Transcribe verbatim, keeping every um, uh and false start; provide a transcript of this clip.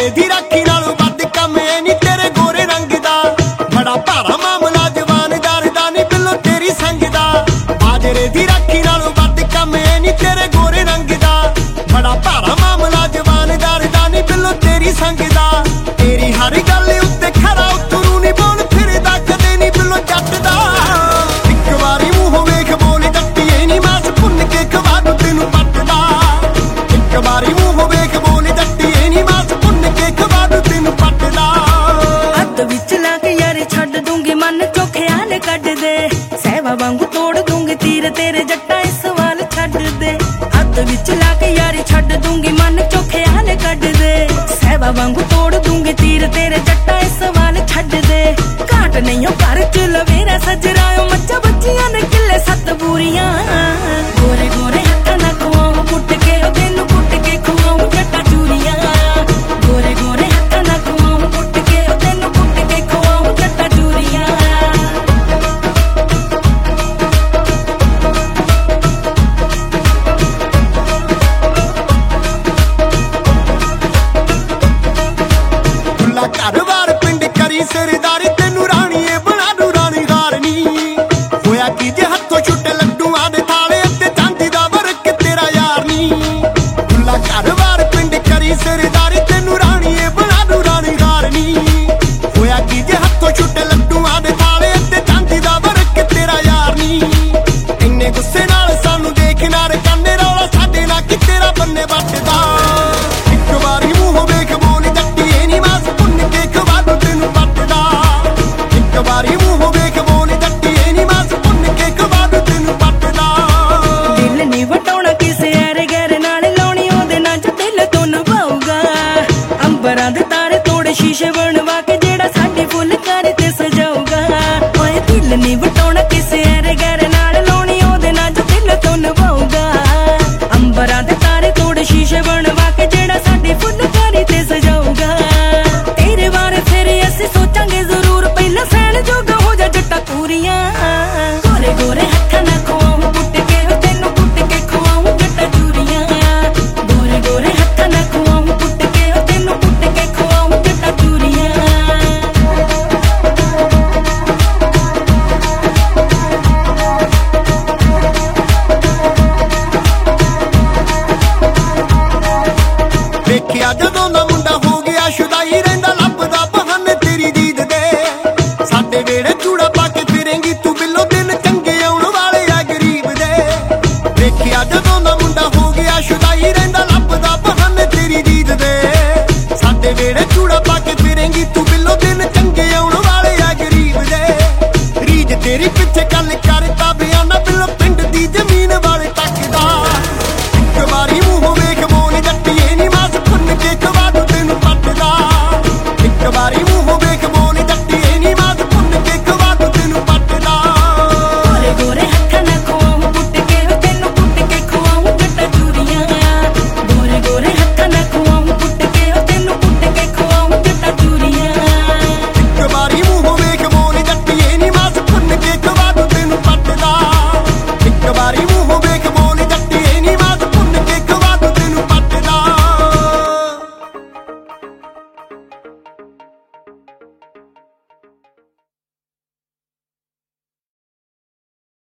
ਬਾਜਰੇ ਦੀ ਰਾਖੀ ਨਾਲੋਂ ਵੱਧ ਕੰਮ ਐ ਨੀ ਤੇਰੇ ਗੋਰੇ ਰੰਗ ਦਾ। ਬੜਾ ਭਾਰਾ ਮਾਮਲਾ ਜਵਾਨਦਾਰ ਦਾ ਨੀ ਬਿੱਲੋ ਤੇਰੀ ਸੰਗ ਦਾ। ਬਾਜਰੇ ਦੀ ਰਾਖੀ ਨਾਲੋਂ ਵੱਧ ਕੰਮ ਐ ਨੀ ਤੇਰੇ ਗੋਰੇ ਰੰਗ ਦਾ। ਬੜਾ ਭਾਰਾ ਮਾਮਲਾ ਜਵਾਨਦਾਰ ਦਾ ਨੀ ਬਿੱਲੋ ਤੇਰੀ ਸੰਗ ਦਾ। ਤੇਰੀ ਹਰ ਗੱਲ ਉੱਤੇ ਖਰਾ ਉਤਰੂ ਨੀ ਬੋਲ ਫਿਰਦਾ ਕਦੇ ਨੀ ਬਿੱਲੋ ਜੱਟ ਦਾ। ਇੱਕ ਵਾਰੀ ਮੂੰਹ ਵੇਖ ਬੋਲੀ ਜੱਟੀਏ ਨੀ ਮਾਸ ਭੁੰਨ ਕੇ ਖਵਾ ਦੂੰ ਤੈਨੂੰ ਪੱਟਦਾ। ਇੱਕ ਵਾਰੀ ਮੂੰਹ ਵੇਖ ਬੋਲੀ ਜੱਟੀਏ ਨੀ ਮਾਸ ਭੁੰਨ ਕੇ ਖਵਾ ਦੂੰ ਤੈਨੂੰ ਪੱਟਦਾ। ਹੱਥ ਵਿੱਚ ਲਾ ਕੇ ਯਾਰੀ ਛੱਡ ਦੂੰਗੀ ਮਨ ਚੋਂ ਖਿਆਲ ਕੱਢ ਦੇ। ਸਹਿਵਾ ਵਾਂਗੂ ਤੋੜ ਦੂੰਗੀ ਤੀਰ ਤੇਰੇ ਜੱਟਾਂ ਇਸ ਸਵਾਲ ਛੱਡ ਦੇ। ਹੱਥ ਵਿੱਚ ਲਾ ਕੇ ਯਾਰੀ ਛੱਡ ਦੂੰਗੀ ਮਨ ਚੋਂ ਖਿਆਲ ਕੱਢ ਦੇ। ਸਹਿਵਾ ਵਾਂਗੂ ਤੋੜ ਦੂੰਗੀ ਤੀਰ ਤੇਰੇ ਜੱਟਾਂ ਇਸ ਸਵਾਲ ਛੱਡ ਦੇ। ਘਾਟ ਨਹੀਂ ਉਹ ਘਰ ਚ ਲਵੇਰਾ ਸਜਰਾਇਓ ਮੱਝਾਂ ਬੱਚੀਆਂ ਨੇ ਕਿੱਲੇ ਸੱਤ ਬੂਰੀਆਂ। ਗੋਰੇ ਗੋਰੇ ਹੱਥਾਂ ਨਾਲ ਖਵਾਉਂ ਕੁੱਟ ਕੇ ਉਹ ਤੈਨੂੰ ਕੁੱਟ ਕੇ ਖਵਾਉਂ ਜੱਟਾਂ ਚੂਰੀਆਂ। ਗੋਰੇ ਗੋਰੇ ਹੱਥਾਂ ਨਾਲ ਖਵਾਉਂ ਕੁੱਟ ਕੇ ਉਹ ਤੈਨੂੰ ਕੁੱਟ ਕੇ ਖਵਾਉਂ ਜੱਟਾਂ ਚੂਰੀਆਂ। ਘਰ ਵਾਰ ਪਿੰਡ ਕਰੀ ਸਰਦਾਰੀ ਤੈਨੂੰ ਰਾਣੀਏ ਬਣਾ ਦੂ ਰਾਣੀ ਹਾਰਨੀ। ਹੋਇਆ ਕੀ ਜੇ ਹੱਥੋਂ ਛੁੱਟੇ ਲੱਡੂਆਂ ਦੇ ਥਾਲੇ ਤੇ ਚਾਂਦੀ ਦਾ ਵਰਕ ਤੇਰਾ ਯਾਰ ਨੀ। ਖੁੱਲਾ ਘਰ ਵਾਰ ਪਿੰਡ ਕਰੀ ਸਰਦਾਰੀ ਤੈਨੂੰ ਰਾਣੀਏ ਬਣਾ ਦੂ ਰਾਣੀ ਹਾਰਨੀ। ਹੋਇਆ ਕੀ ਜੇ ਹੱਥੋਂ ਛੁੱਟੇ ਲੱਡੂਆਂ ਦੇ ਥਾਲੇ ਤੇ ਚਾਂਦੀ ਦਾ ਵਰਕ ਤੇਰਾ ਯਾਰ ਨੀ। ਇੰਨੇ ਗੁੱਸੇ ਨਾਲ ਸਾਨੂੰ ਦੇਖ ਨਾ ਰਕਾਨੇ ਰੌਲਾ ਸਾਡੇ ਨਾਲ ਕਿ ਤੇਰਾ ਬੰਨੇ ਵੱਟਦਾ। ਇੱਕ ਵਾਰੀ ਮੂੰਹ ਵੇਖ ਬੋਲੀ ਜੱਟੀਏ ਨੀ ਮਾਸ ਭੁੰਨ ਕੇ ਖਵਾ ਦੂੰ ਤੈਨੂੰ ਪੱਟਦਾ। ਇੱਕ ਵਾਰੀ ਮੂੰਹ ਵੇਖ ਬੋਲੀ ਜੱਟੀਏ ਨੀ ਮਾਸ ਭੁੰਨ ਕੇ ਖਵਾ ਦੂੰ ਤੈਨੂੰ ਪੱਟਦਾ। ਦਿਲ ਨੀ ਵਟਾਉਣਾ ਕਿਸੇ ਐਰੇ ਗੈਰੇ ਨਾਲ ਲਾਉਣੀ ਉਹਦੇ ਨਾਲ ਜੋ ਦਿਲ ਤੋਂ ਨਿਭਾਊਗਾ। ਅੰਬਰਾਂ ਦੇ ਤਾਰੇ ਤੋੜੇ ਸ਼ੀਸ਼ੇ ਬਣਵਾ ਕੇ ਜਿਹੜਾ ਸਾਡੇ ਫੁੱਲਕਾਰੀ ਤੇ ਸਜਾਊਗਾ। ਓਏ ਦਿਲ ਨੀ ਵਟਾਉਣਾ ਕਿਸੇ ਐਰੇ ਗੈਰੇ ਨਾਲ ਲਾਉਣੀ ਉਹਦੇ ਨਾਲ ਜੋ ਦਿਲ ਤੋਂ ਨਿਭਾਊਗਾ। ਅੰਬਰਾਂ ਦੇ ਤਾਰੇ ਤੋੜੇ ਸ਼ੀਸ਼ੇ ਬਣਵਾ ਕੇ ਜਿਹੜਾ ਸਾਡੇ ਫੁੱਲਕਾਰੀ ਤੇ ਸਜਾਊਗਾ। ਤੇਰੇ ਬਾਰੇ ਫਿਰ ਅਸੀਂ ਸੋਚਾਂਗੇ ਜ਼ਰੂਰ ਪਹਿਲਾਂ ਸੈਣ ਜੋਗਾ ਹੋ ਜਾ ਜੱਟਾਂ ਪੂਰੀਆਂ। ਗੋਰੇ ਗੋਰੇ ਹੱਥਾਂ ਨਾਲ ਖਵਾਉਂ ਕੁੱਟ ਕੇ ਉਹ ਤੈਨੂੰ ਕੁੱਟ ਕੇ ਖਵਾਉਂ ਜੱਟਾਂ ਚੂਰੀਆਂ। ਗੋਰੇ ਗੋਰੇ ਹੱਥਾਂ ਨਾਲ ਖਵਾਉਂ ਕੁੱਟ ਕੇ ਉਹ ਤੈਨੂੰ ਕੁੱਟ ਕੇ ਖਵਾਉਂ ਜੱਟਾਂ ਚੂਰੀਆਂ। ਵੇਖਿਆ ਜਦੋਂ ਦਾ